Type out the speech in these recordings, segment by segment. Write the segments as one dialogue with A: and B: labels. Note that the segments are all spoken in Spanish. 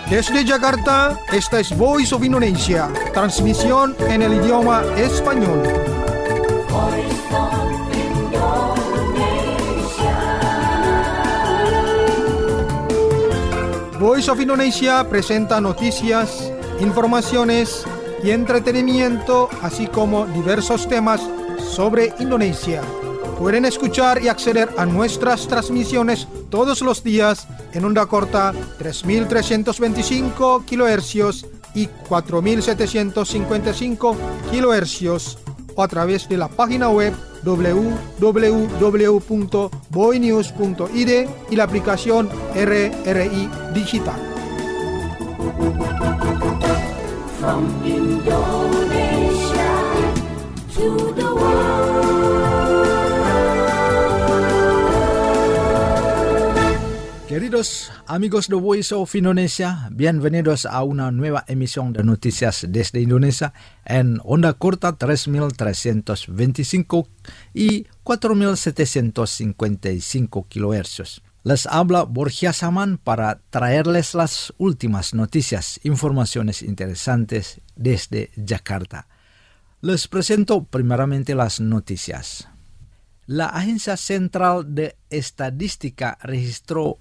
A: Desde Jakarta, esta es Voice of Indonesia, transmisión en el idioma español.
B: Voice of Indonesia.
A: Voice of Indonesia presenta noticias, informaciones y entretenimiento, así como diversos temas sobre Indonesia. Pueden escuchar y acceder a nuestras transmisiones todos los días en onda corta 3.325 kHz y 4.755 kHz o a través de la página web www.boinews.id y la aplicación RRI Digital.
B: From Indonesia to the world.
C: Queridos amigos de Voice of Indonesia, bienvenidos a una nueva emisión de noticias desde Indonesia en onda corta 3.325 y 4.755 kHz. Les habla Borja Saman para traerles las últimas noticias, informaciones interesantes desde Jakarta. Les presento primeramente las noticias. La Agencia Central de Estadística registró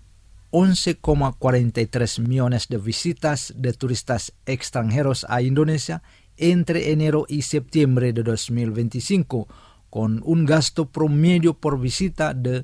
C: 11,43 millones de visitas de turistas extranjeros a Indonesia entre enero y septiembre de 2025, con un gasto promedio por visita de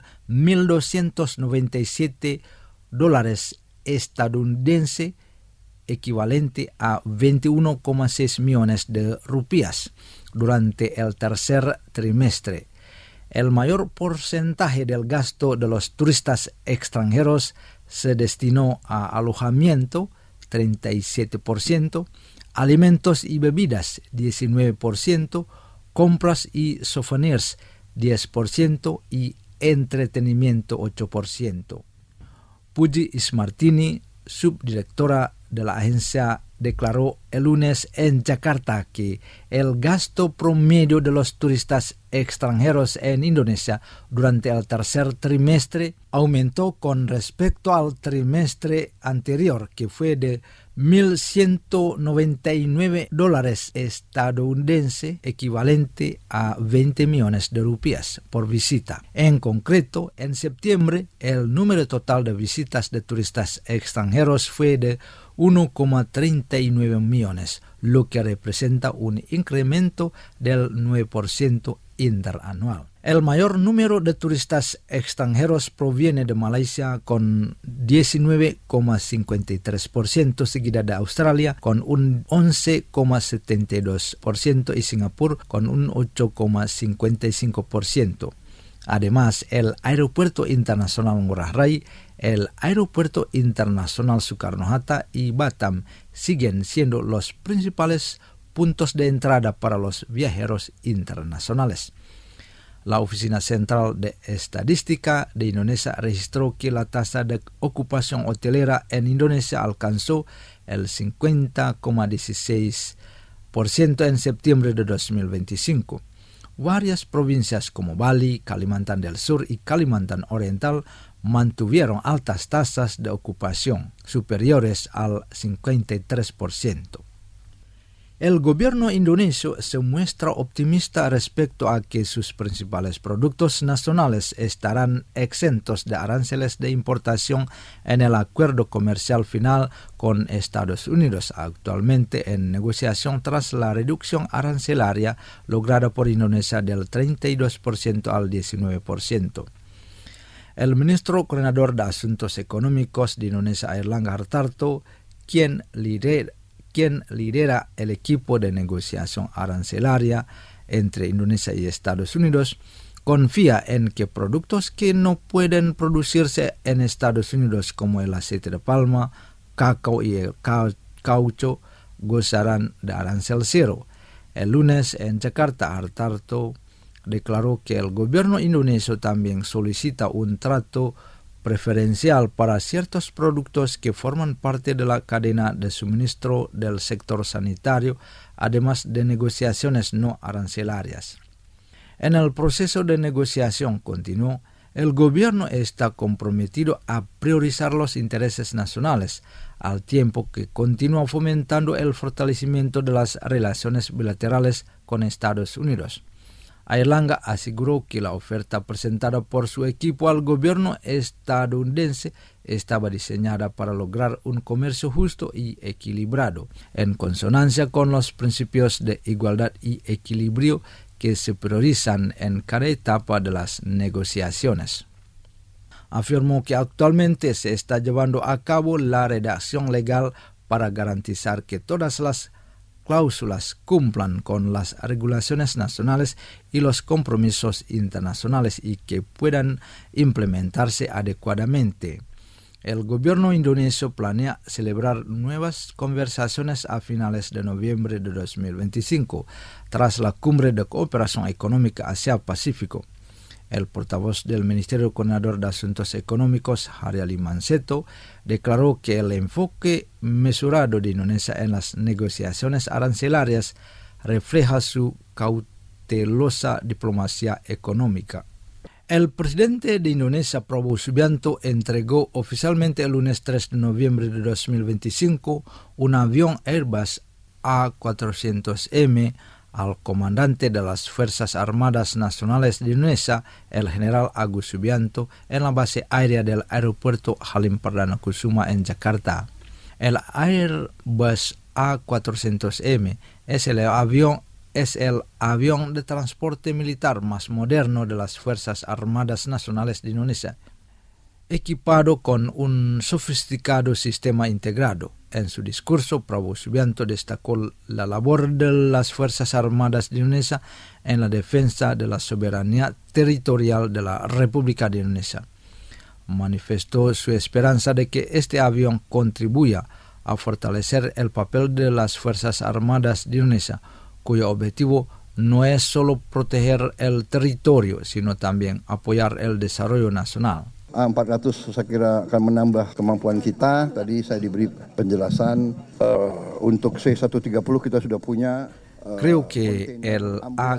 C: $1,297 estadounidenses, equivalente a 21,6 millones de rupias, durante el tercer trimestre. El mayor porcentaje del gasto de los turistas extranjeros se destinó a alojamiento, 37%, alimentos y bebidas, 19%, compras y souvenirs, 10% y entretenimiento, 8%. Puji Ismartini, subdirectora de la agencia, declaró el lunes en Jakarta que el gasto promedio de los turistas extranjeros en Indonesia durante el tercer trimestre aumentó con respecto al trimestre anterior, que fue de $1,199 estadounidenses, equivalente a 20 millones de rupias por visita. En concreto, en septiembre, el número total de visitas de turistas extranjeros fue de 1,39 millones, lo que representa un incremento del 9% interanual. El mayor número de turistas extranjeros proviene de Malaysia con 19,53%, seguida de Australia con un 11,72% y Singapur con un 8,55%. Además, el Aeropuerto Internacional Ngurah Rai, el Aeropuerto Internacional Soekarno-Hatta y Batam siguen siendo los principales puntos de entrada para los viajeros internacionales. La Oficina Central de Estadística de Indonesia registró que la tasa de ocupación hotelera en Indonesia alcanzó el 50,16% en septiembre de 2025. Varias provincias como Bali, Kalimantan del Sur y Kalimantan Oriental mantuvieron altas tasas de ocupación, superiores al 53%. El gobierno indonesio se muestra optimista respecto a que sus principales productos nacionales estarán exentos de aranceles de importación en el acuerdo comercial final con Estados Unidos, actualmente en negociación tras la reducción arancelaria lograda por Indonesia del 32% al 19%. El ministro coordinador de Asuntos Económicos de Indonesia, Airlangga Hartarto, quien lidera el equipo de negociación arancelaria entre Indonesia y Estados Unidos, confía en que productos que no pueden producirse en Estados Unidos, como el aceite de palma, cacao y el caucho, gozarán de arancel cero. El lunes en Jakarta, Hartarto declaró que el gobierno indonesio también solicita un trato preferencial para ciertos productos que forman parte de la cadena de suministro del sector sanitario, además de negociaciones no arancelarias. En el proceso de negociación continuo, El gobierno está comprometido a priorizar los intereses nacionales, al tiempo que continúa fomentando el fortalecimiento de las relaciones bilaterales con Estados Unidos. Airlangga aseguró que la oferta presentada por su equipo al gobierno estadounidense estaba diseñada para lograr un comercio justo y equilibrado, en consonancia con los principios de igualdad y equilibrio que se priorizan en cada etapa de las negociaciones. Afirmó que actualmente se está llevando a cabo la redacción legal para garantizar que todas las cláusulas cumplan con las regulaciones nacionales y los compromisos internacionales y que puedan implementarse adecuadamente. El gobierno indonesio planea celebrar nuevas conversaciones a finales de noviembre de 2025, tras la Cumbre de Cooperación Económica Asia-Pacífico. El portavoz del Ministerio Coordinador de Asuntos Económicos, Haryali Manseto, declaró que el enfoque mesurado de Indonesia en las negociaciones arancelarias refleja su cautelosa diplomacia económica. El presidente de Indonesia, Prabowo Subianto, entregó oficialmente el lunes 3 de noviembre de 2025 un avión Airbus A400M al comandante de las Fuerzas Armadas Nacionales de Indonesia, el general Agus Subianto, en la base aérea del aeropuerto Halim Perdana Kusuma en Jakarta. El Airbus A400M es el avión de transporte militar más moderno de las Fuerzas Armadas Nacionales de Indonesia, equipado con un sofisticado sistema integrado. En su discurso, Prabowo Subianto destacó la labor de las Fuerzas Armadas de Indonesia en la defensa de la soberanía territorial de la República de Indonesia. Manifestó su esperanza de que este avión contribuya a fortalecer el papel de las Fuerzas Armadas de Indonesia, cuyo objetivo no es solo proteger el territorio, sino también apoyar el desarrollo nacional.
D: A400 saya kira akan menambah kemampuan kita. Tadi saya diberi penjelasan untuk C130 kita sudah punya.
C: Creo que el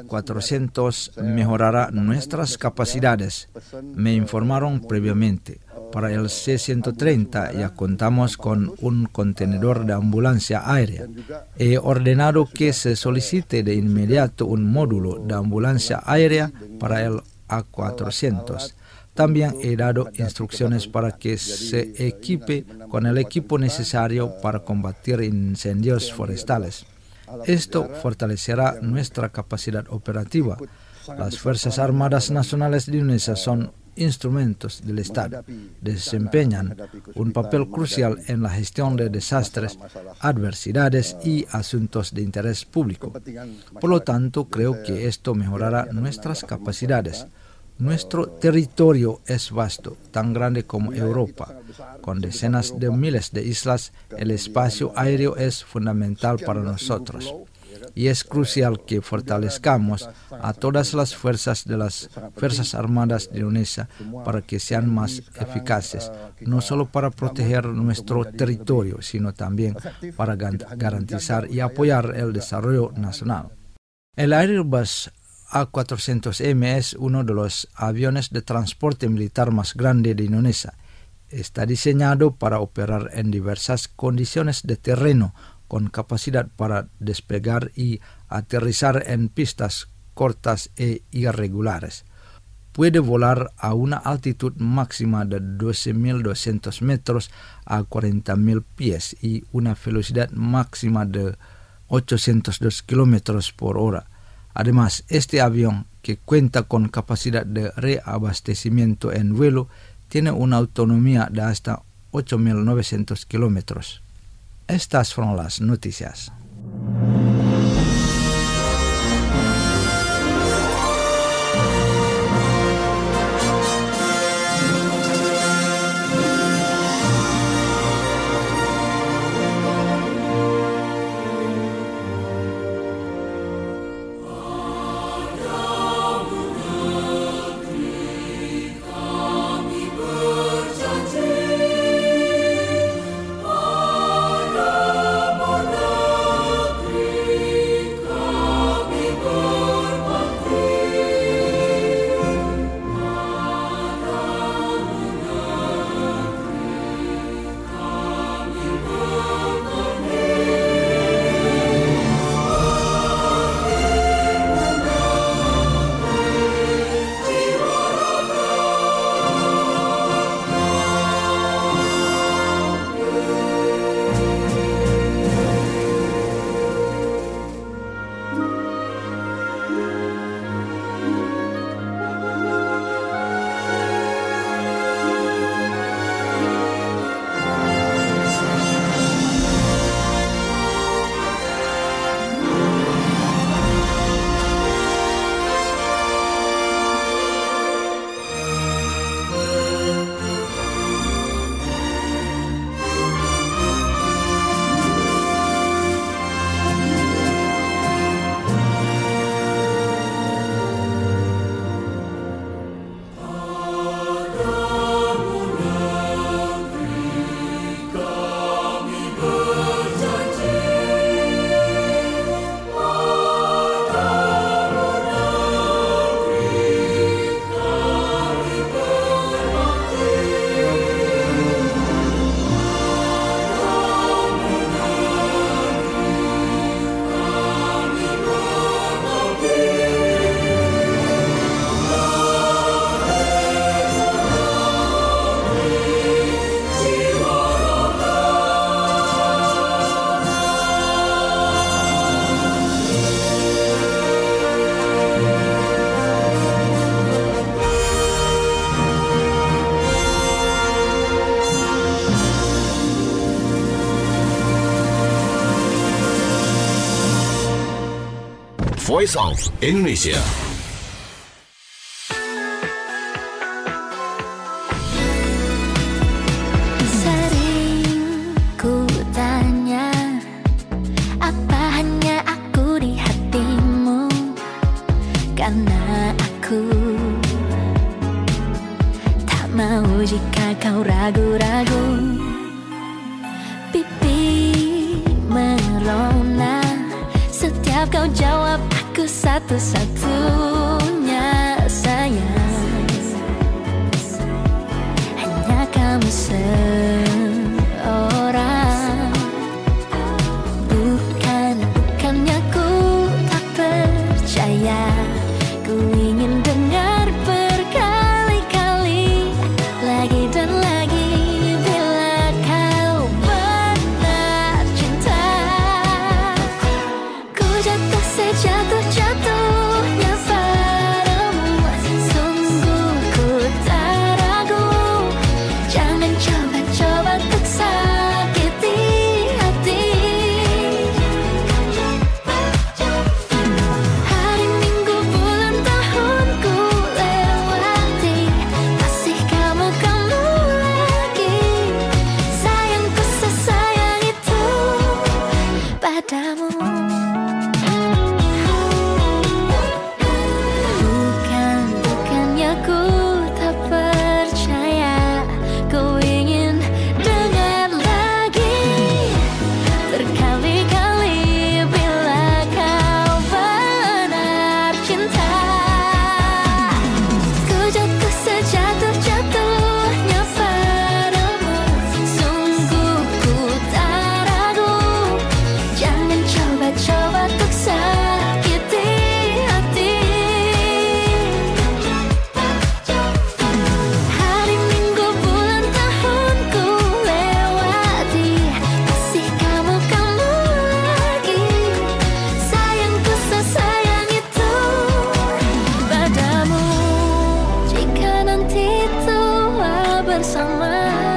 C: A400 mejorará nuestras capacidades. Me informaron previamente. Para el C-130 ya contamos con un contenedor de ambulancia aérea. He ordenado que se solicite de inmediato un módulo de ambulancia aérea para el A400. También he dado instrucciones para que se equipe con el equipo necesario para combatir incendios forestales. Esto fortalecerá nuestra capacidad operativa. Las Fuerzas Armadas Nacionales de Indonesia son instrumentos del Estado. Desempeñan un papel crucial en la gestión de desastres, adversidades y asuntos de interés público. Por lo tanto, creo que esto mejorará nuestras capacidades. Nuestro territorio es vasto, tan grande como Europa. Con decenas de miles de islas, el espacio aéreo es fundamental para nosotros. Y es crucial que fortalezcamos a todas las fuerzas de las Fuerzas Armadas de Indonesia para que sean más eficaces, no solo para proteger nuestro territorio, sino también para garantizar y apoyar el desarrollo nacional. El Airbus A400M es uno de los aviones de transporte militar más grande de Indonesia. Está diseñado para operar en diversas condiciones de terreno, con capacidad para despegar y aterrizar en pistas cortas e irregulares. Puede volar a una altitud máxima de 12.200 metros a 40.000 pies y una velocidad máxima de 802 kilómetros por hora. Además, este avión, que cuenta con capacidad de reabastecimiento en vuelo, tiene una autonomía de hasta 8.900 kilómetros. Estas fueron las noticias.
E: Voice of Indonesia.
F: Sering ku tanya, apa hanya aku di hatimu? Karena aku tak mau jika kau ragu-ragu. Pipi merona setiap kau jawab aku satu-satunya sayang. Hanya kamu seorang. Bukannya ku tak percaya. Ku ingin dengar berkali-kali, lagi dan lagi, bila kau benar cinta. Ku jatuh sejatuh-jatuhnya padamu. Sungguh ku tak ragu. Jangan coba-coba untuk sakiti hati. Hari minggu bulan tahunku lewati, masih kamu lagi. Sayangku sesayang itu padamu. Bukannya ku tak percaya. Ku ingin dengar lagi berkali-kali, bila kau benar cinta. Ku jatuh sejatuh-jatuhnya padamu. Sungguh ku tak ragu. Jangan coba-coba untuk sakiti hati. Hari minggu bulan tahunku lewati, masih kamu lagi. Sayangku sesayang itu padamu. Jika nanti tua bersama,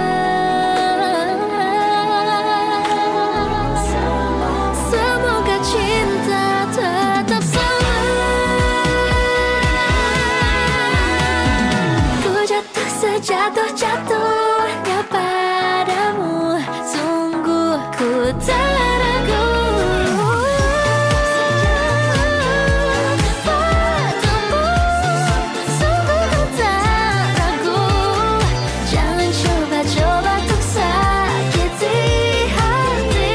F: semoga cinta tetap sama. Ku jatuh sejatuh-jatuhnya padamu. Sungguh ku tak ragu. Padamu, sungguh ku tak ragu. Jangan coba-coba untuk sakiti hati.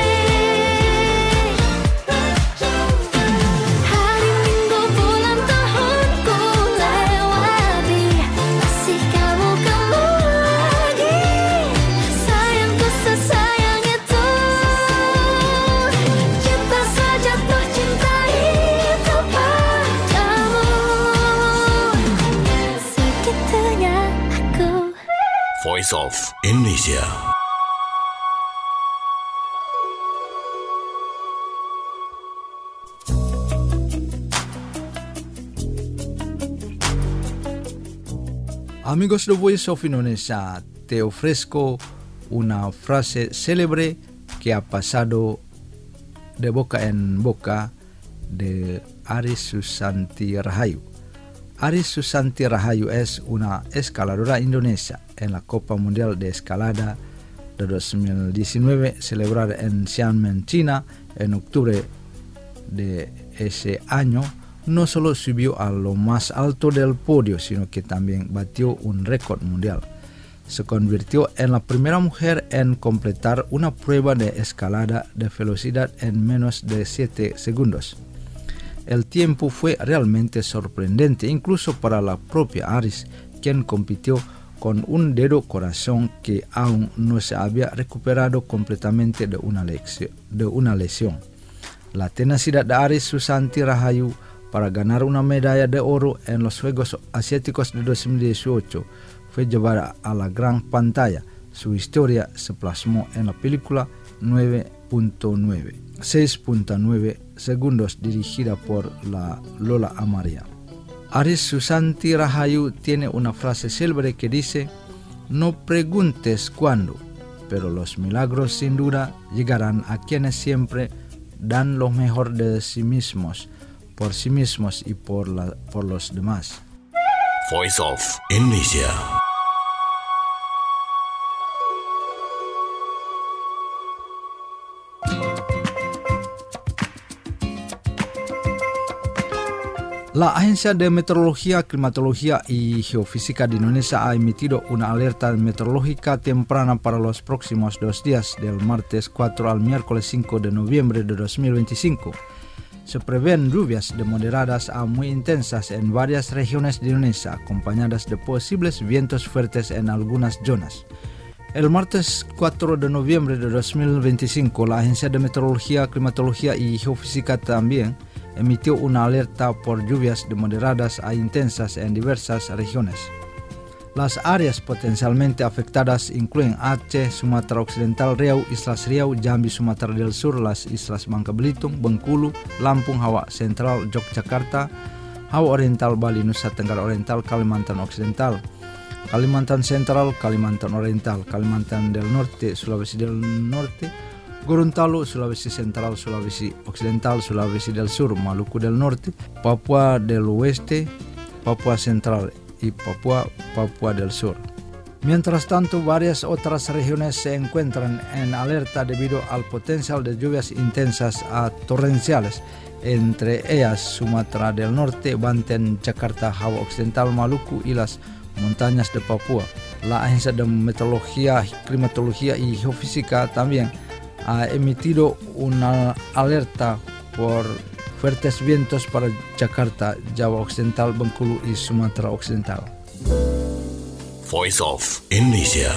F: Hari minggu bulan tahunku lewati, masih kamu lagi. Sayangku sesayang itu. Cinta sejatuh cinta itu padamu. Segitunya aku.
E: Voice of Indonesia.
C: Amigos de Voice of Indonesia, te ofrezco una frase célebre que ha pasado de boca en boca de Aris Susanti Rahayu. Aris Susanti Rahayu es una escaladora indonesia en la Copa Mundial de Escalada de 2019 celebrada en Xiamen, China, en octubre de ese año. No solo subió a lo más alto del podio, sino que también batió un récord mundial. Se convirtió en la primera mujer en completar una prueba de escalada de velocidad en menos de 7 segundos. El tiempo fue realmente sorprendente, incluso para la propia Aris, quien compitió con un dedo corazón que aún no se había recuperado completamente de una lesión. La tenacidad de Aris Susanti Rahayu para ganar una medalla de oro en los Juegos Asiáticos de 2018 fue llevada a la gran pantalla. Su historia se plasmó en la película 6.9 segundos dirigida por la Lola Amaria. Aris Susanti Rahayu tiene una frase célebre que dice: no preguntes cuándo, pero los milagros sin duda llegarán a quienes siempre dan lo mejor de sí mismos por sí mismos y por los demás.
E: Voice of Indonesia.
C: La Agencia de Meteorología, Climatología y Geofísica de Indonesia ha emitido una alerta meteorológica temprana para los próximos 2 días, del martes 4 al miércoles 5 de noviembre de 2025. Se prevén lluvias de moderadas a muy intensas en varias regiones de Indonesia, acompañadas de posibles vientos fuertes en algunas zonas. El martes 4 de noviembre de 2025, la Agencia de Meteorología, Climatología y Geofísica también emitió una alerta por lluvias de moderadas a intensas en diversas regiones. Las áreas potencialmente afectadas incluyen Aceh, Sumatera Occidental, Riau, Islas Riau, Jambi, Sumatera del Sur, las Islas Bangka Belitung, Bengkulu, Lampung, Hawa Sentral, Yogyakarta, Hawa Oriental, Bali, Nusa Tenggara Oriental, Kalimantan Occidental, Kalimantan Sentral, Kalimantan Oriental, Kalimantan del Norte, Sulawesi del Norte, Gorontalo, Sulawesi Central, Sulawesi Occidental, Sulawesi del Sur, Maluku del Norte, Papua del Oeste, Papua Central y Papua del Sur. Mientras tanto, varias otras regiones se encuentran en alerta debido al potencial de lluvias intensas a torrenciales, entre ellas Sumatera del Norte, Banten, Jakarta, Java Occidental, Maluku y las montañas de Papua. La Agencia de Meteorología, Climatología y Geofísica también ha emitido una alerta por fuertes vientos para Jakarta, Java Occidental, Bengkulu y Sumatera Occidental.
E: Voice of Indonesia.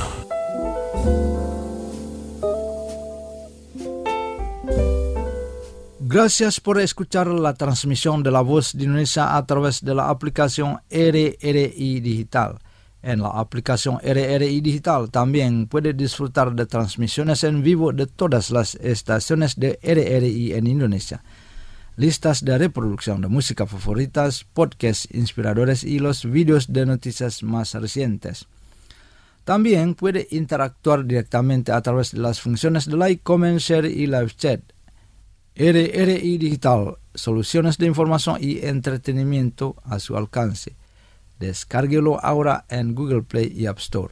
C: Gracias por escuchar la transmisión de La Voz de Indonesia a través de la aplicación RRI Digital. En la aplicación RRI Digital también puede disfrutar de transmisiones en vivo de todas las estaciones de RRI en Indonesia, listas de reproducción de música favoritas, podcasts inspiradores y los vídeos de noticias más recientes. También puede interactuar directamente a través de las funciones de like, comment, share y live chat. RRI Digital, soluciones de información y entretenimiento a su alcance. Descárguelo ahora en Google Play y App Store.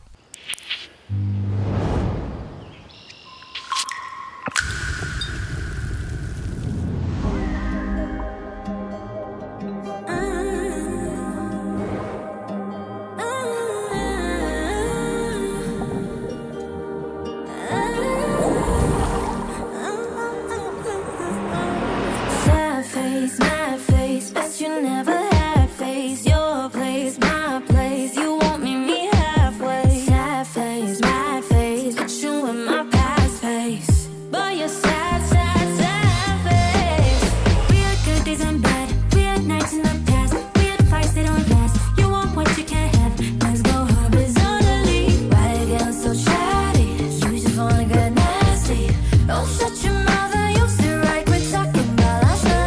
F: My face, but you never had face. Your place, my place. You won't meet me halfway. Sad face, my face, but you in my past face. But you're sad, sad, sad face. We had good days and bad. We had nights in the past. We had fights that don't last. You want what you can't have. Let's go horizontally. Why you getting so chatty? You just wanna get nasty. Don't shut your mouth and you'll see right. We're talking about last night.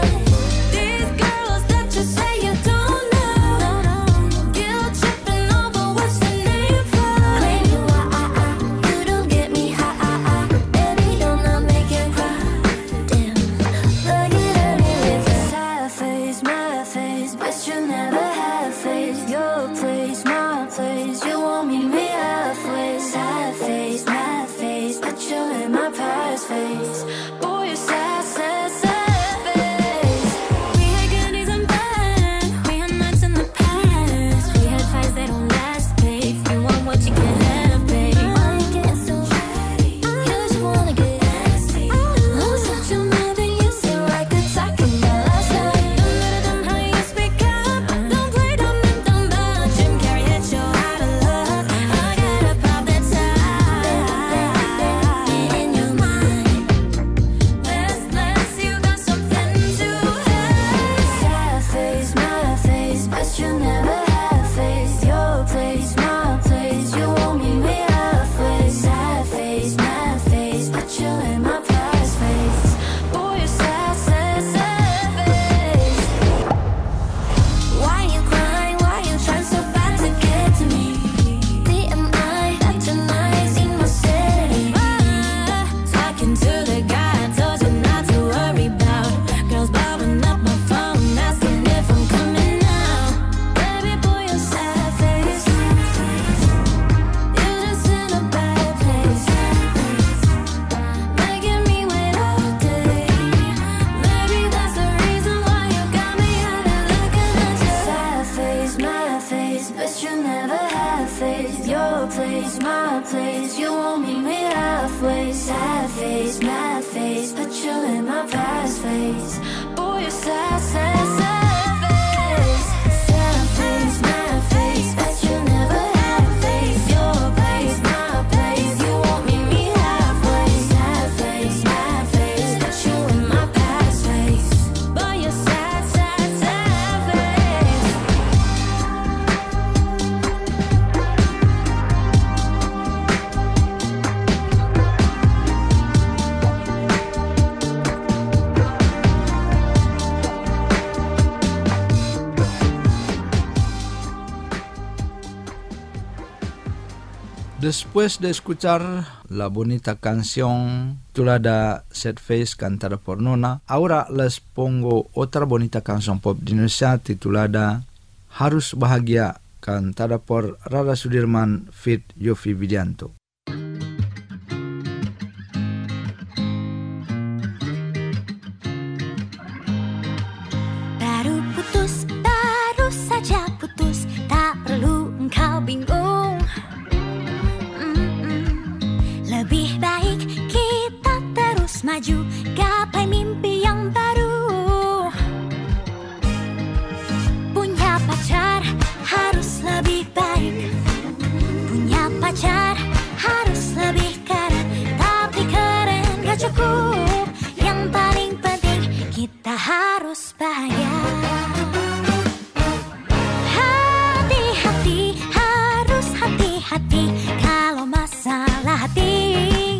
F: To the guy I told you not to worry about. Girls blowing up my phone, asking place. You won't meet me halfway. Sad face, mad face, put you in my past face. Oh, you're sad, sad, sad face. Sad face, mad face, but you never had a face. Your place, my place. You won't meet me halfway. Sad face, mad face, put you in my past face. But you're sad, sad, sad face.
C: Después de escuchar la bonita canción titulada Sad Face cantada por Nona, ahora les pongo otra bonita canción pop de Indonesia titulada Harus Bahagia cantada por Rara Sudirman feat Yovie Widianto.
F: Baru putus, baru saja putus, tak perlu engkau bingung. Lebih baik kita terus maju, gapai mimpi yang baru. Punya pacar harus lebih baik, punya pacar harus lebih keren. Tapi keren gak cukup, yang paling penting kita harus bahagia. Hati-hati, harus hati-hati kalau masalah hati.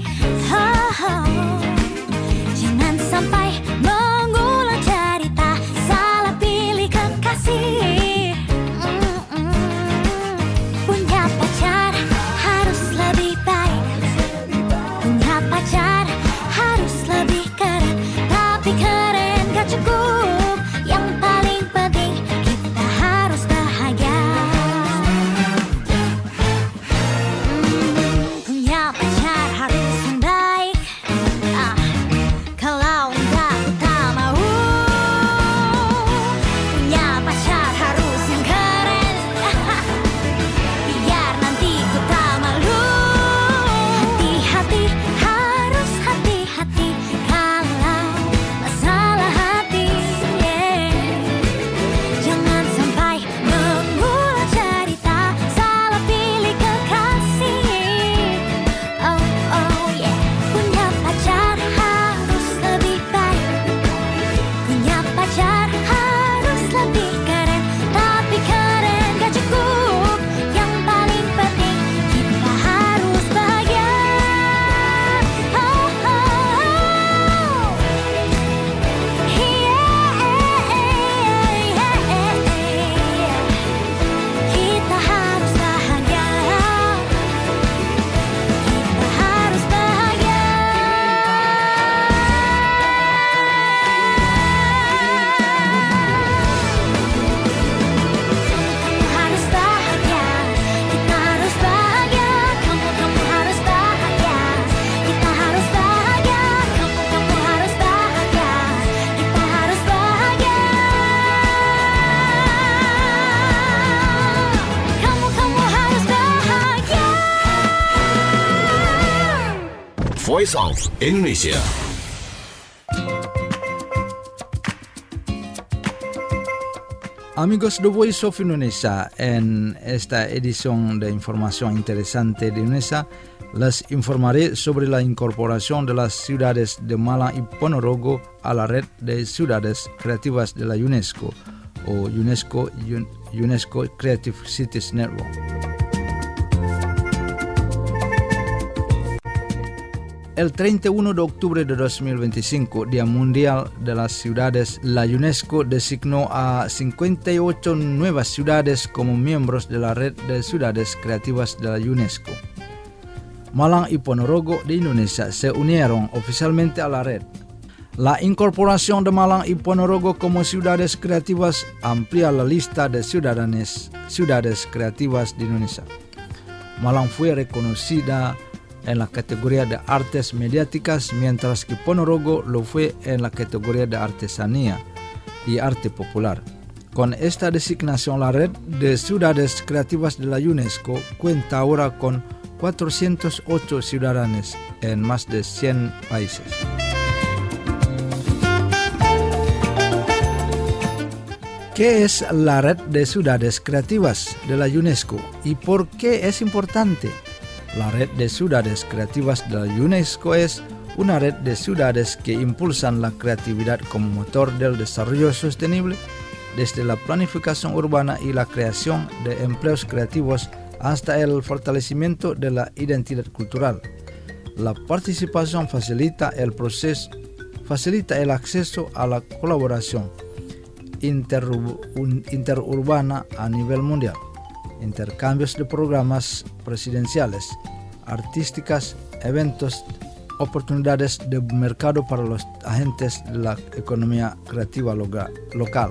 F: Jangan sampai mengulang cerita, salah pilih kekasih. Punya pacar harus lebih baik, punya pacar harus lebih keren. Tapi keren gak cukup, yang paling penting kita harus bahagia. Punya pacar harus yang baik, kalau enggak aku tak mau. Punya pacar harus yang keren, biar nanti ku tak malu. Hati-hati, harus hati-hati kalau masalah hati. Jangan sampai mengulang cerita, salah pilih kekasih. Oh, oh yeah. Punya pacar harus lebih baik, punya pacar harus lebih keren. Tapi keren gak cukup, yang paling penting kita harus bahagia. Oh, oh, oh. Kita harus bahagia, kita harus bahagia. Harus bahagia, kita harus bahagia. Kamu harus bahagia, kita harus bahagia. Kamu harus bahagia, kita harus bahagia. Kamu harus bahagia.
E: Voice of Indonesia.
C: Amigos de Voice of Indonesia, en esta edición de información interesante de Indonesia, les informaré sobre la incorporación de las ciudades de Malang y Ponorogo a la red de ciudades creativas de la UNESCO, o UNESCO Creative Cities Network. El 31 de octubre de 2025, Día Mundial de las Ciudades, la UNESCO designó a 58 nuevas ciudades como miembros de la red de ciudades creativas de la UNESCO. Malang y Ponorogo de Indonesia se unieron oficialmente a la red. La incorporación de Malang y Ponorogo como ciudades creativas amplía la lista de ciudades creativas de Indonesia. Malang fue reconocida en la categoría de artes mediáticas, mientras que Ponorogo lo fue en la categoría de artesanía y arte popular. Con esta designación, la red de ciudades creativas de la UNESCO cuenta ahora con 408 ciudadanos en más de 100 países. ¿Qué es la Red de Ciudades Creativas de la UNESCO y por qué es importante? La Red de Ciudades Creativas de la UNESCO es una red de ciudades que impulsan la creatividad como motor del desarrollo sostenible, desde la planificación urbana y la creación de empleos creativos hasta el fortalecimiento de la identidad cultural. La participación facilita el acceso a la colaboración interurbana a nivel mundial, intercambios de programas presidenciales, artísticas, eventos, oportunidades de mercado para los agentes de la economía creativa local.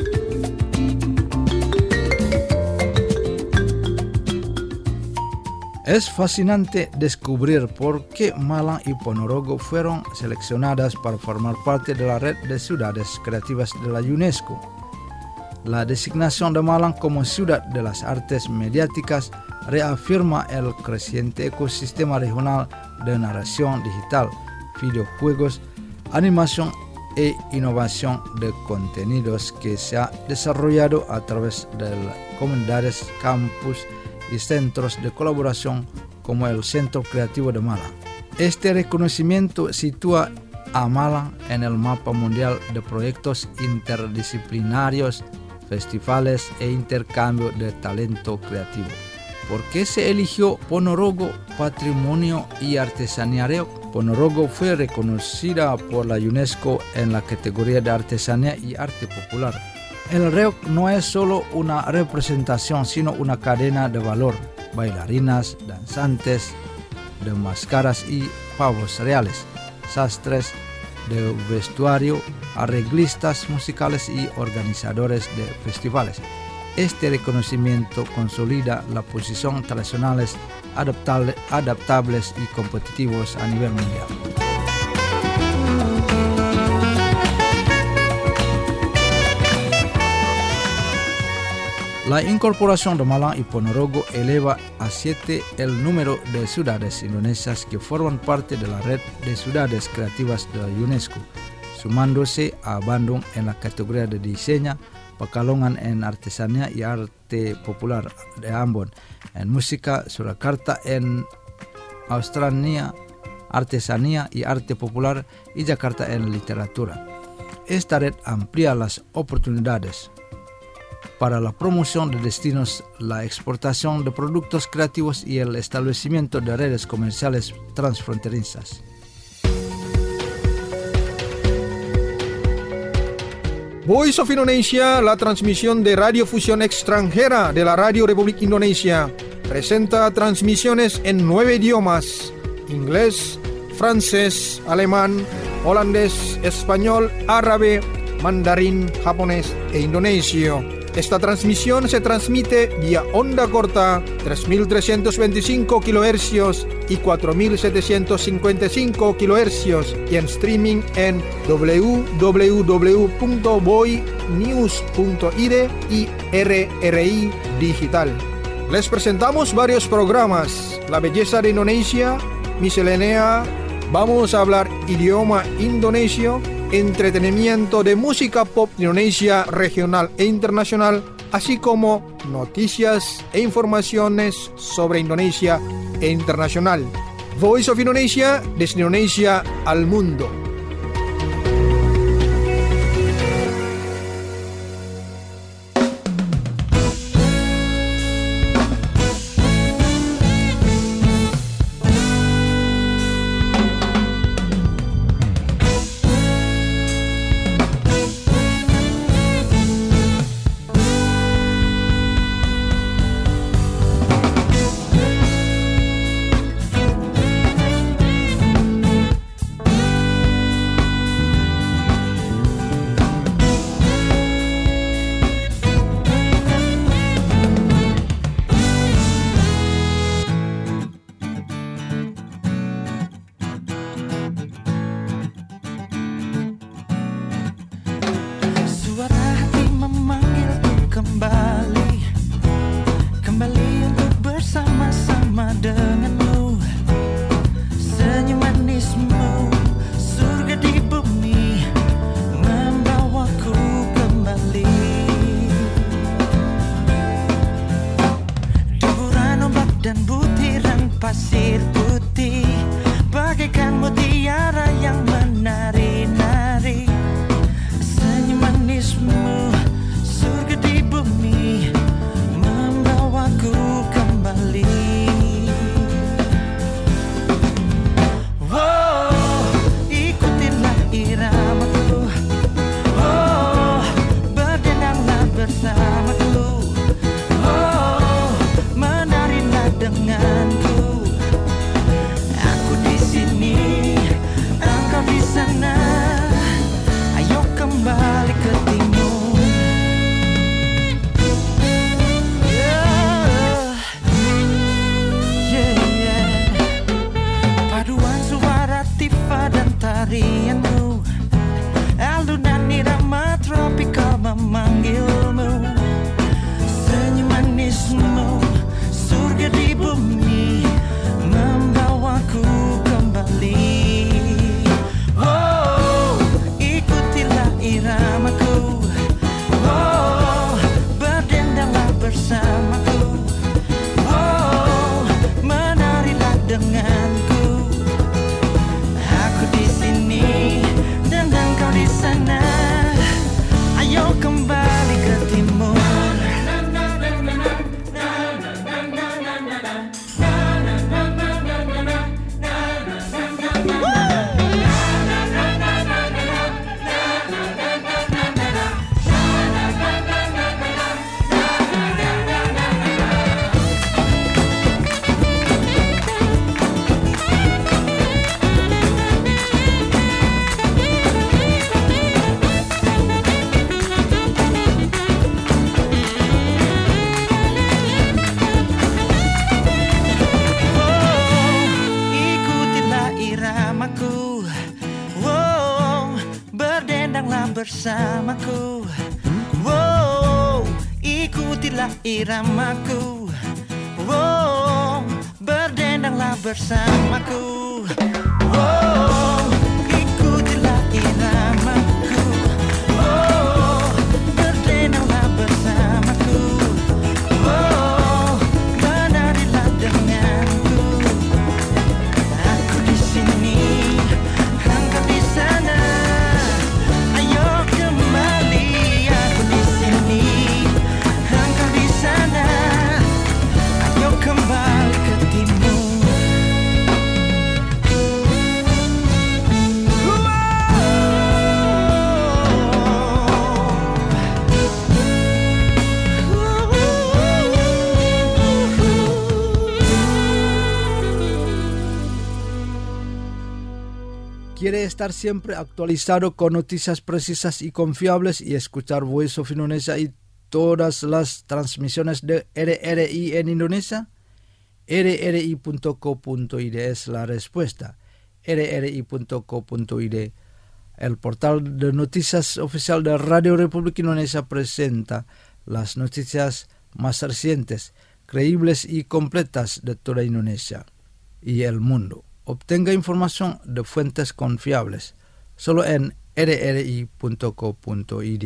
C: Es fascinante descubrir por qué Malang y Ponorogo fueron seleccionadas para formar parte de la Red de Ciudades Creativas de la UNESCO. La designación de Malang como ciudad de las artes mediáticas reafirma el creciente ecosistema regional de narración digital, videojuegos, animación e innovación de contenidos que se ha desarrollado a través de comunidades, campus y centros de colaboración como el Centro Creativo de Malang. Este reconocimiento sitúa a Malang en el mapa mundial de proyectos interdisciplinarios, festivales e intercambio de talento creativo. ¿Por qué se eligió Ponorogo Patrimonio y Artesanía Reok? Ponorogo fue reconocida por la UNESCO en la categoría de artesanía y arte popular. El reok no es solo una representación, sino una cadena de valor. Bailarinas, danzantes, de máscaras y pavos reales, sastres de vestuario, arreglistas musicales y organizadores de festivales. Este reconocimiento consolida la posición tradicionales, adaptables y competitivos a nivel mundial. La incorporación de Malang y Ponorogo eleva a 7 el número de ciudades indonesias que forman parte de la Red de Ciudades Creativas de la UNESCO, sumándose a Bandung en la categoría de diseño, Pekalongan en artesanía y arte popular de Ambon, en música Surakarta en artesanía y arte popular y Jakarta en literatura. Esta red amplía las oportunidades para la promoción de destinos, la exportación de productos creativos y el establecimiento de redes comerciales transfronterizas.
A: Voice of Indonesia, la transmisión de radiofusión extranjera de la Radio Republik Indonesia, presenta transmisiones en 9 idiomas: inglés, francés, alemán, holandés, español, árabe, mandarín, japonés e indonesio. Esta transmisión se transmite vía onda corta 3.325 kHz y 4.755 kHz y en streaming en www.boinews.id y RRI Digital. Les presentamos varios programas: La Belleza de Indonesia, Miscelánea, Vamos a hablar idioma indonesio, entretenimiento de música pop de Indonesia regional e internacional, así como noticias e informaciones sobre Indonesia e internacional. Voice of Indonesia, desde Indonesia al mundo.
G: bersamaku. Wow, ikutilah iramaku. Wow, berdendanglah bersamaku. Wow, ikutilah iramaku. Wow, berdendanglah bersamaku. Wow, menarilah denganku. Aku di sini, engkau di sana. Ayo kembali, aku di sini, engkau di sana. Ayo kembali ke timur.
C: ¿Quiere estar siempre actualizado con noticias precisas y confiables y escuchar Voice of Indonesia y todas las transmisiones de RRI en Indonesia? rri.co.id es la respuesta. rri.co.id, el portal de noticias oficial de Radio Republik Indonesia, presenta las noticias más recientes, creíbles y completas de toda Indonesia y el mundo. Obtenga información de fuentes confiables solo en rri.co.id.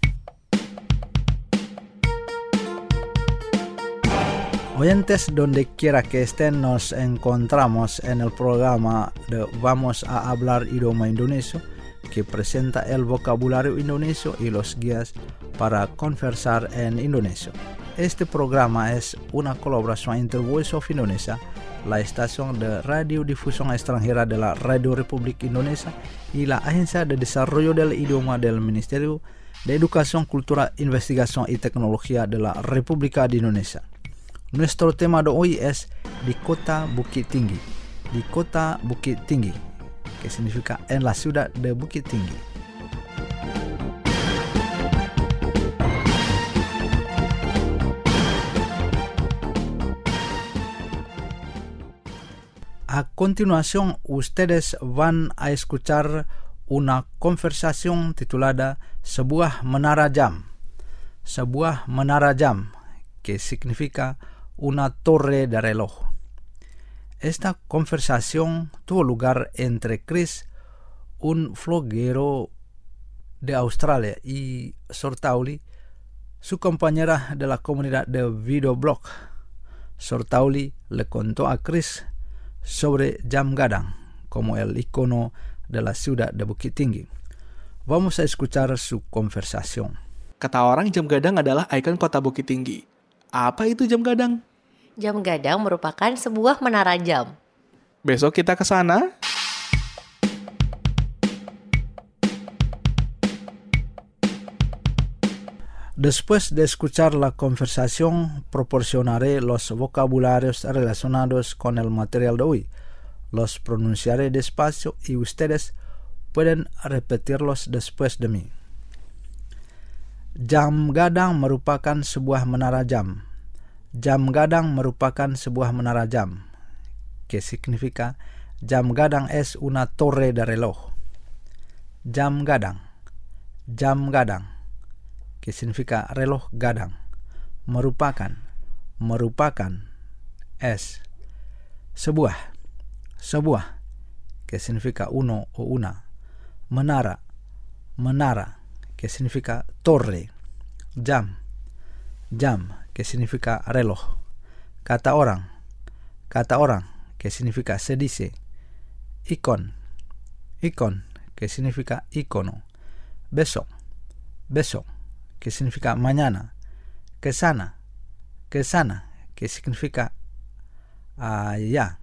C: Oyentes, donde quiera que estén, nos encontramos en el programa de Vamos a Hablar Idioma Indonesio, que presenta el vocabulario indonesio y los guías para conversar en indonesio. Este programa es una colaboración entre Voice of Indonesia, la estación de radiodifusión extranjera de la Radio Republik Indonesia, y la Agencia de Desarrollo del Idioma del Ministerio de Educación, Cultura, Investigación y Tecnología de la República de Indonesia. Nuestro tema de hoy es di Kota Bukit Tinggi. Di Kota Bukit Tinggi, que significa en la ciudad de Bukit Tinggi. A continuación, ustedes van a escuchar una conversación titulada Sebuah Menara Jam. Sebuah Menara Jam, que significa una torre de reloj. Esta conversación tuvo lugar entre Chris, un vloguero de Australia, y Sortauli, su compañera de la comunidad de videoblog. Sortauli le contó a Chris sobre Jam Gadang como el icono de la ciudad de Bukit Tinggi. Vamos a escuchar su conversación.
H: Kata orang Jam Gadang adalah ikon kota Bukit Tinggi. Apa itu Jam Gadang?
I: Jam Gadang merupakan sebuah menara jam.
H: Besok kita ke sana.
C: Después de escuchar la conversación, proporcionaré los vocabularios relacionados con el material de hoy. Los pronunciaré despacio y ustedes pueden repetirlos después de mí. Jam Gadang merupakan sebuah menara jam. Jam Gadang merupakan sebuah menara jam, que significa Jam Gadang es una torre de reloj. Jam Gadang. Jam Gadang, que significa reloj gadang. Merupakan es sebuah, que significa uno o una. Menara, que significa torre. Jam, que significa reloj. Kata orang, que significa se dice. Ikon, que significa icono. Besok, que significa mañana. Kesana, que significa allá.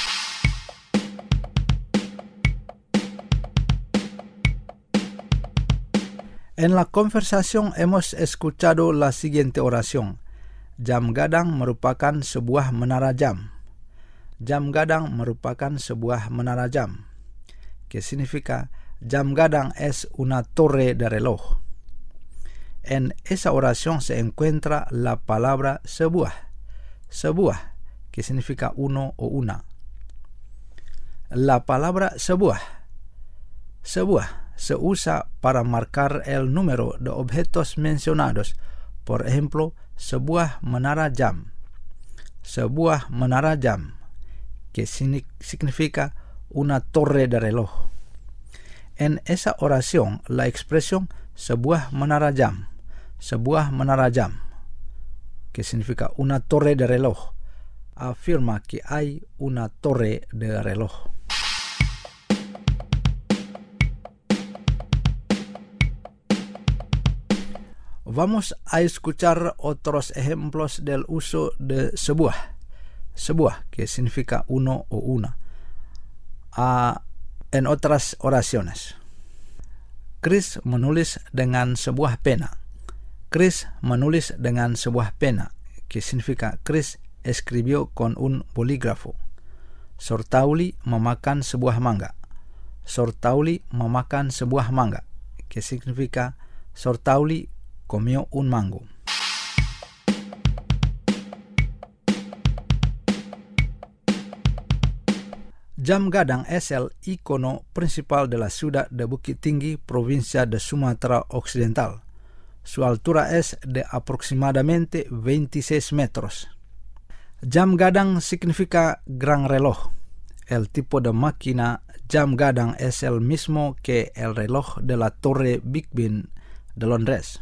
C: En la conversación hemos escuchado la siguiente oración. Jam Gadang merupakan sebuah menara jam. Jam Gadang merupakan sebuah menara jam, que significa Jam Gadang es una torre de reloj. En esa oración se encuentra la palabra sebuah, que significa uno o una. La palabra sebuah Sebuah se usa para marcar el número de objetos mencionados. Por ejemplo, sebuah menara jam. Sebuah menara jam, que significa una torre de reloj. En esa oración, la expresión sebuah menara jam, que significa una torre de reloj, afirma que hay una torre de reloj. Vamos a escuchar otros ejemplos del uso de sebuah. Sebuah, que significa uno o una. En otras oraciones. Chris menulis dengan sebuah pena. Chris menulis dengan sebuah pena, que significa Chris escribió con un bolígrafo. Sortauli memakan sebuah mangga. Sortauli memakan sebuah mangga, que significa Sortauli comió un mango. Jam gadang es el icono principal de la ciudad de Bukit Tinggi, provincia de Sumatra Occidental. Su altura es de aproximadamente 26 metros. Jam gadang significa gran reloj. El tipo de máquina jam gadang es el mismo que el reloj de la Torre Big Ben de Londres.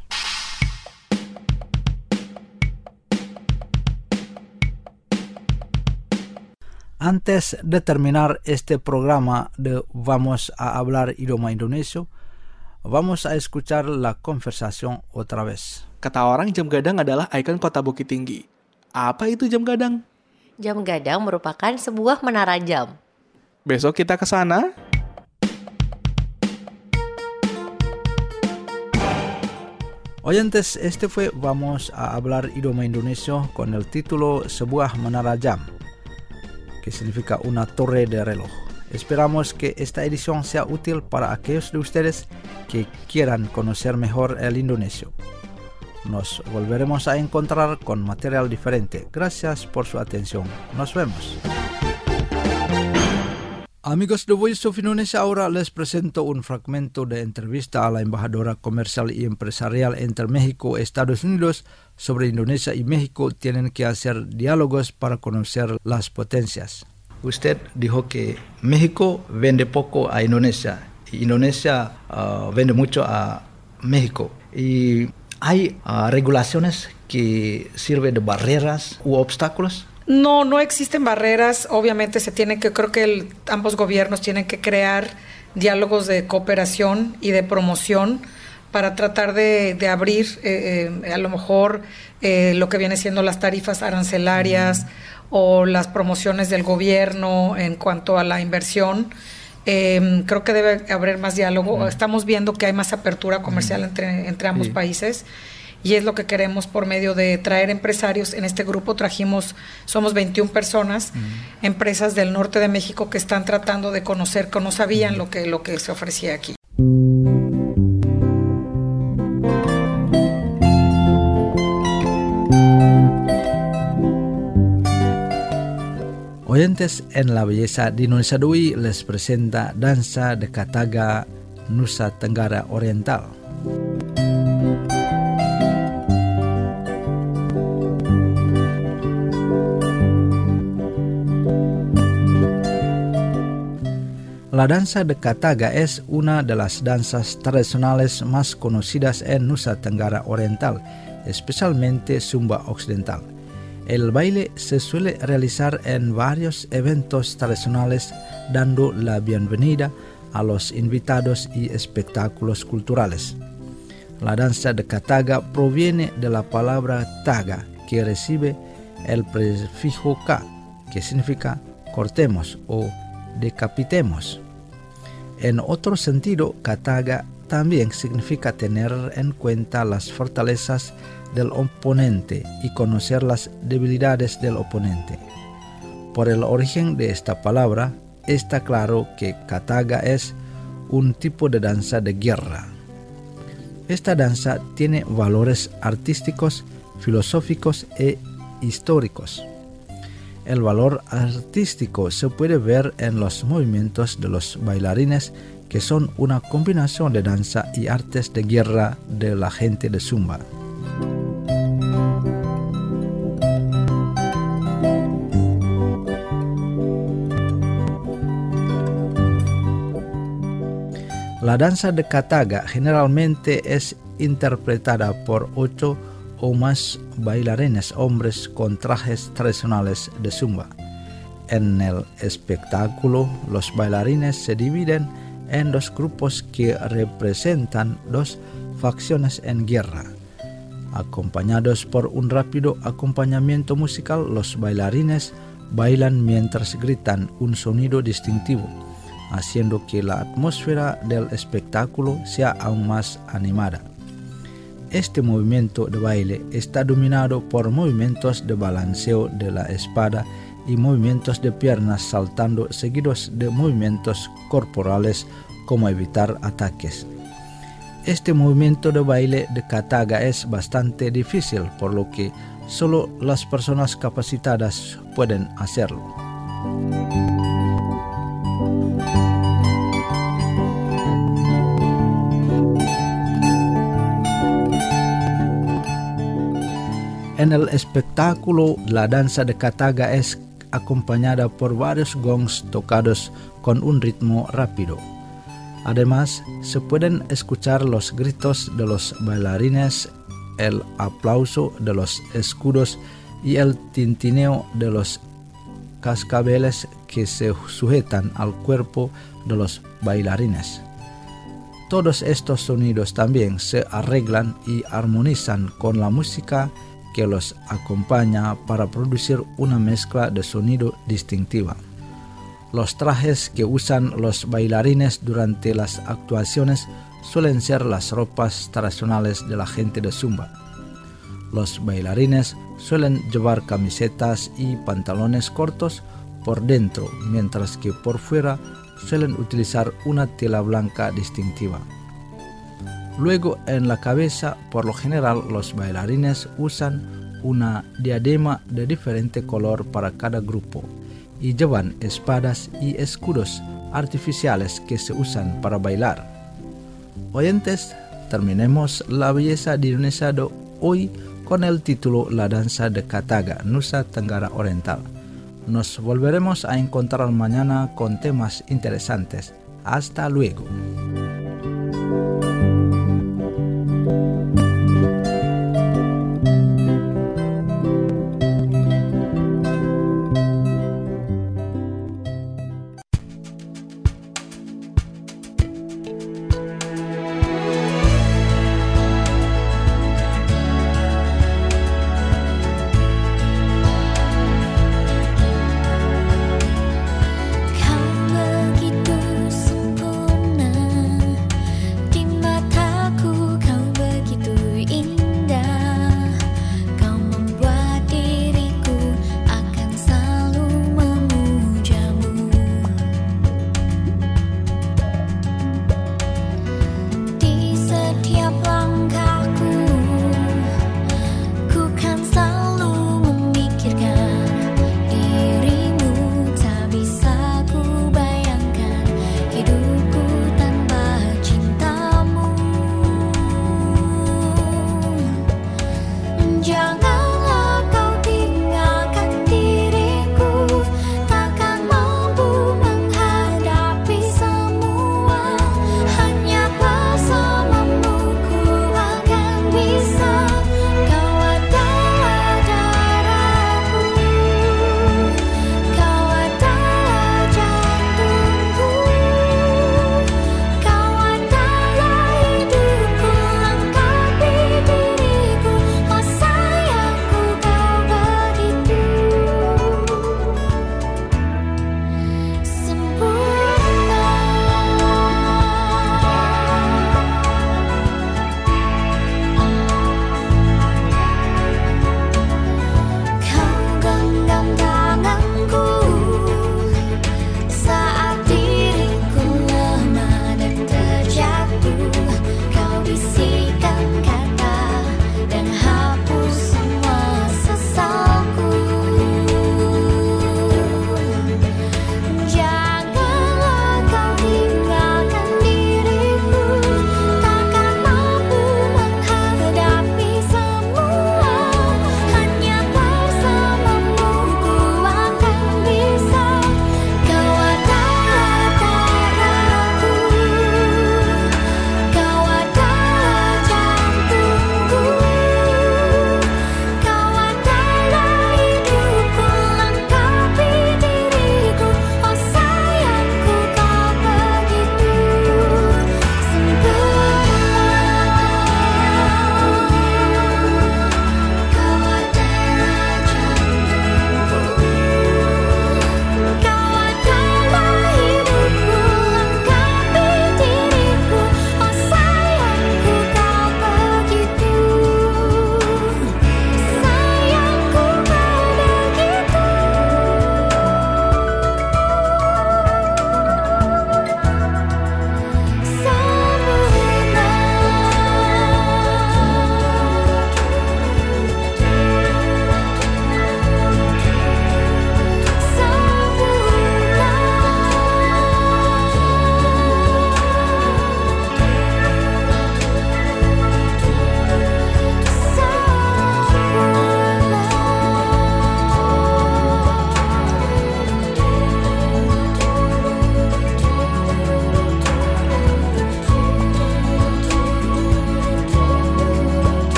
C: Antes de terminar este programa de Vamos a hablar idioma indonesio, vamos a escuchar la conversación otra vez.
H: Kata orang jam gadang adalah ikon kota Bukit Tinggi. Apa itu jam gadang?
I: Jam gadang merupakan sebuah menara jam.
H: Besok kita ke sana.
C: Oyentes, este fue Vamos a hablar idioma indonesio con el título Sebuah Menara Jam, que significa una torre de reloj. Esperamos que esta edición sea útil para aquellos de ustedes que quieran conocer mejor el indonesio. Nos volveremos a encontrar con material diferente. Gracias por su atención. Nos vemos. Amigos de Voice of Indonesia, ahora les presento un fragmento de entrevista a la embajadora comercial y empresarial entre México y Estados Unidos sobre Indonesia y México tienen que hacer diálogos para conocer las potencias. Usted dijo que México vende poco a Indonesia y Indonesia vende mucho a México. Y hay regulaciones que sirven de barreras u obstáculos.
J: No existen barreras. Obviamente creo que ambos gobiernos tienen que crear diálogos de cooperación y de promoción para tratar de abrir a lo mejor lo que viene siendo las tarifas arancelarias o las promociones del gobierno en cuanto a la inversión. Creo que debe haber más diálogo. Estamos viendo que hay más apertura comercial entre ambos países. Y es lo que queremos por medio de traer empresarios. En este grupo somos 21 personas, empresas del norte de México que están tratando de conocer, que no sabían lo que se ofrecía aquí.
C: Oyentes, en La Belleza de Indonesia Doi les presenta danza de Kataga Nusa Tenggara Oriental. La danza de Kataga es una de las danzas tradicionales más conocidas en Nusa Tenggara Oriental, especialmente Sumba Occidental. El baile se suele realizar en varios eventos tradicionales, dando la bienvenida a los invitados y espectáculos culturales. La danza de Kataga proviene de la palabra taga, que recibe el prefijo ka, que significa cortemos o decapitemos. En otro sentido, Kataga también significa tener en cuenta las fortalezas del oponente y conocer las debilidades del oponente. Por el origen de esta palabra, está claro que Kataga es un tipo de danza de guerra. Esta danza tiene valores artísticos, filosóficos e históricos. El valor artístico se puede ver en los movimientos de los bailarines que son una combinación de danza y artes de guerra de la gente de Sumba. La danza de Kataga generalmente es interpretada por 8 o más bailarines hombres con trajes tradicionales de Sumba. En el espectáculo, los bailarines se dividen en 2 grupos que representan 2 facciones en guerra. Acompañados por un rápido acompañamiento musical, los bailarines bailan mientras gritan un sonido distintivo, haciendo que la atmósfera del espectáculo sea aún más animada. Este movimiento de baile está dominado por movimientos de balanceo de la espada y movimientos de piernas saltando seguidos de movimientos corporales como evitar ataques. Este movimiento de baile de Kataga es bastante difícil, por lo que solo las personas capacitadas pueden hacerlo. En el espectáculo, la danza de Kataga es acompañada por varios gongs tocados con un ritmo rápido. Además, se pueden escuchar los gritos de los bailarines, el aplauso de los escudos y el tintineo de los cascabeles que se sujetan al cuerpo de los bailarines. Todos estos sonidos también se arreglan y armonizan con la música que los acompaña para producir una mezcla de sonido distintiva. Los trajes que usan los bailarines durante las actuaciones suelen ser las ropas tradicionales de la gente de Sumba. Los bailarines suelen llevar camisetas y pantalones cortos por dentro, mientras que por fuera suelen utilizar una tela blanca distintiva. Luego, en la cabeza, por lo general, los bailarines usan una diadema de diferente color para cada grupo y llevan espadas y escudos artificiales que se usan para bailar. Oyentes, terminemos la belleza de Indonesia de hoy con el título La danza de Kataga, Nusa Tenggara Oriental. Nos volveremos a encontrar mañana con temas interesantes. Hasta luego.
F: Kau begitu sempurna.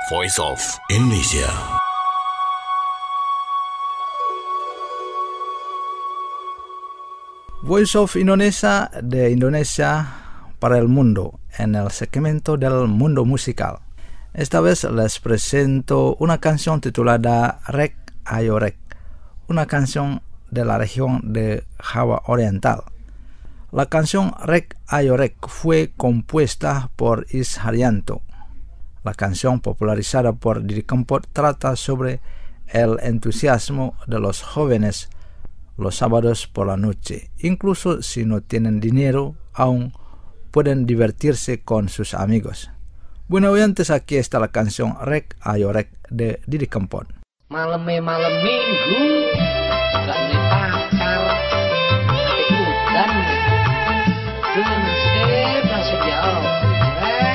E: Voice of Indonesia.
C: Voice of Indonesia de Indonesia para el mundo en el segmento del mundo musical. Esta vez les presento una canción titulada Rek Ayo Rek, una canción de la región de Java Oriental. La canción Rek Ayo Rek fue compuesta por Is Haryanto. La canción popularizada por Didi Kempot trata sobre el entusiasmo de los jóvenes los sábados por la noche. Incluso si no tienen dinero, aún pueden divertirse con sus amigos. Bueno, oyentes, aquí está la canción Rek Ayo Rek de Didi Kempot.
K: Malam minggu gak di pacar tapi udan dengan masih jauh rek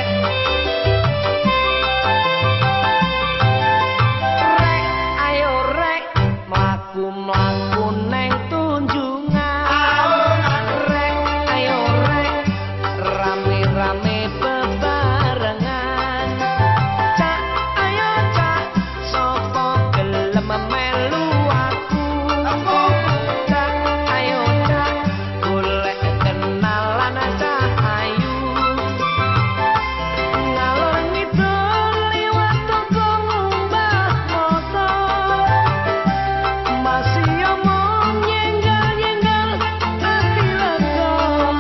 K: ayo rek mlaku neng tunjungan rek ayo rek rame-rame bebarengan cak ayo cak sopo gelem melu aku cak ayo cak golek kenalan cak ayu ngalor ngidul liwat toko mbah motor masih omong nyenggol-nyenggol ati lega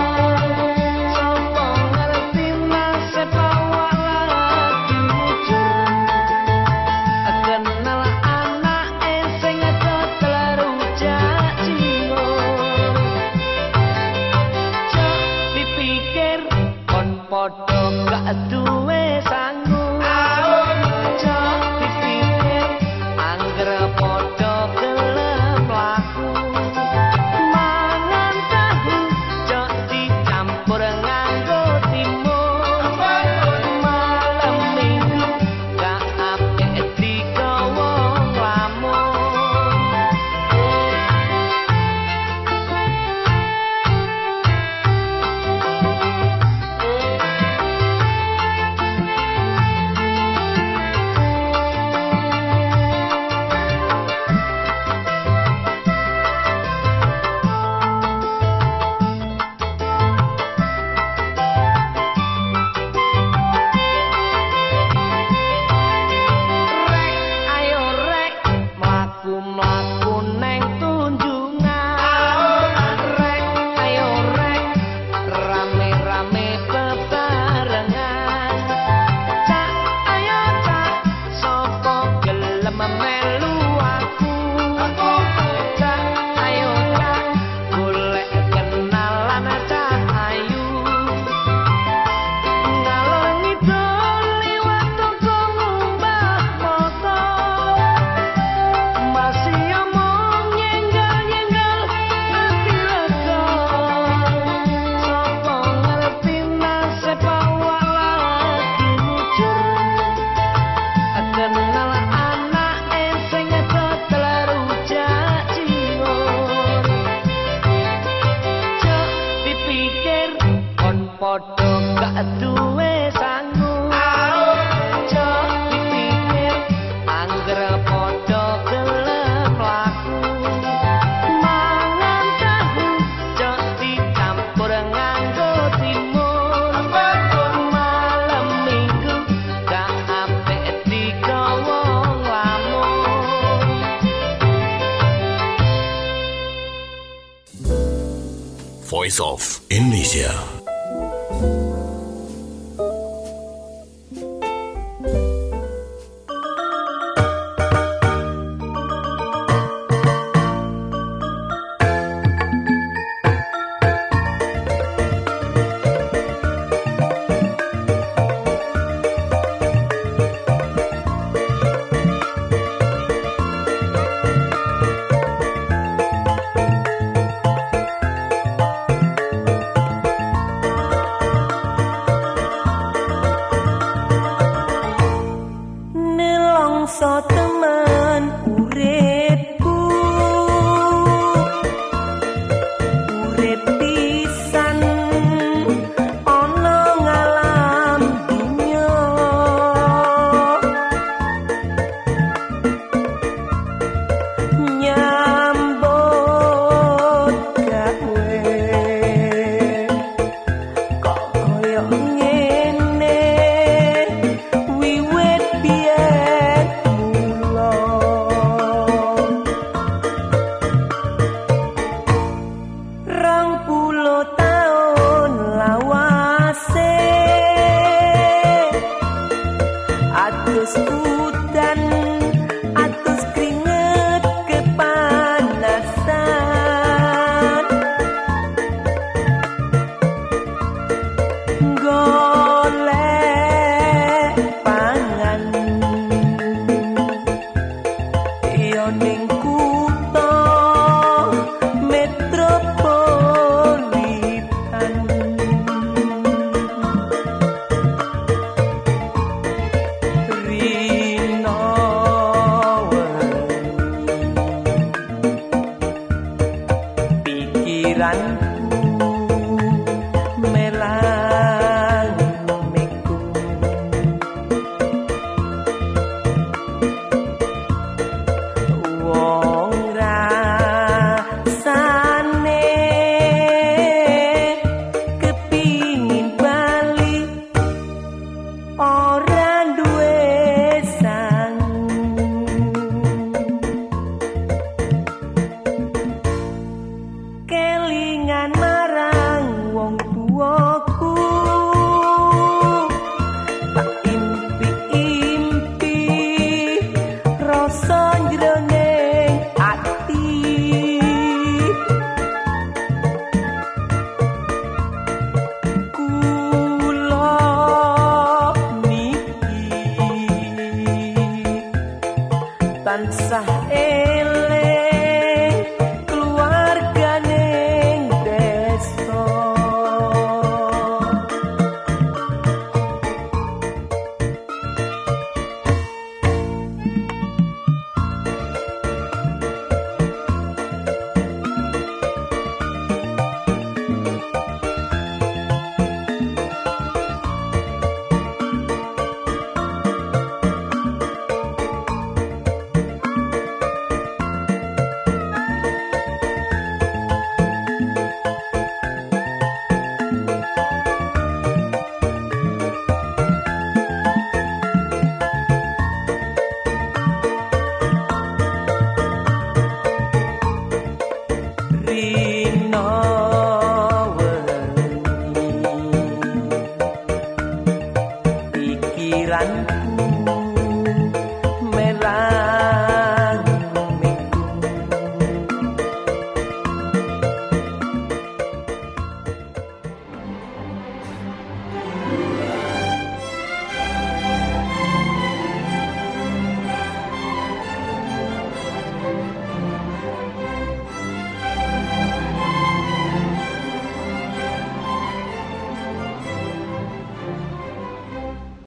K: sopo ngerti nasib awak lagi mujur kenal anake sing tetel rujak cingur cok dipikir kon padha gak duwe sanggup cok dipikir angger padha gelem laku mangan tahu cok dicampur nganggo timun malam minggu gak apik digawa lamun rek ayo rek mlaku neng tunjungan rek ayo rek rame-rame bebarengan cak ayo cak sopo gelem melu aku cak ayo cak golek kenalan cak ayu ngalor ngidul liwat toko mbah motor masih omong nyenggol-nyenggol ati lega sopo ngerti nasib awak lagi mujur kenal anake sing tetel rujak cingur cok dipikir kon padha gak duwe sanggup cok dipikir angger padha gelem laku mangan tahu cok dicampur nganggo timun malam minggu gak apik digawa lamun
E: Voice of Indonesia.
K: Ora duwe sang kelingan marang wong tuaku tak impi-impi rasa jroning ati kula tansah eling keluarganing desa Rino wengi pikiranku